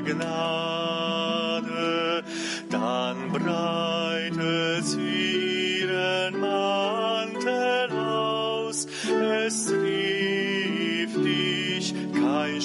Gnade, dann breitet sie ihren Mantel aus, es trifft dich kein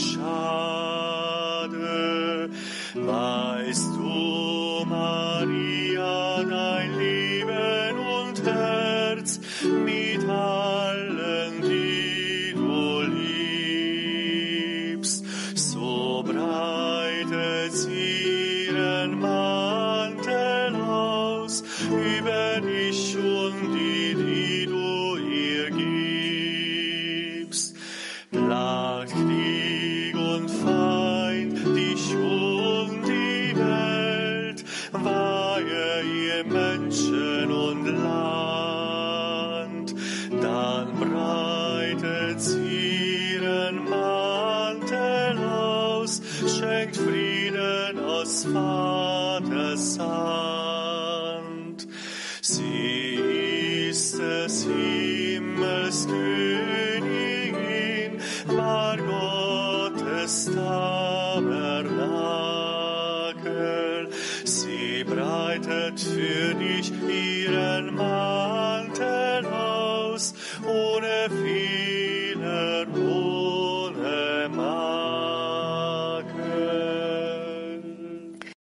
Schade. Weißt du, Maria, dein Leben und Herz mit allen, die du liebst, so breitet sie ihren Mantel aus über dich und die du ihr gibst. Plagt Krieg und Feind dich um die Welt, weihe ihr Menschen und Land, dann breitet sie ihren Mantel aus, schenkt Frieden aus Vaters Hand. Sie ist des Himmels Königin, war Gottes Tabernakel. Sie breitet für dich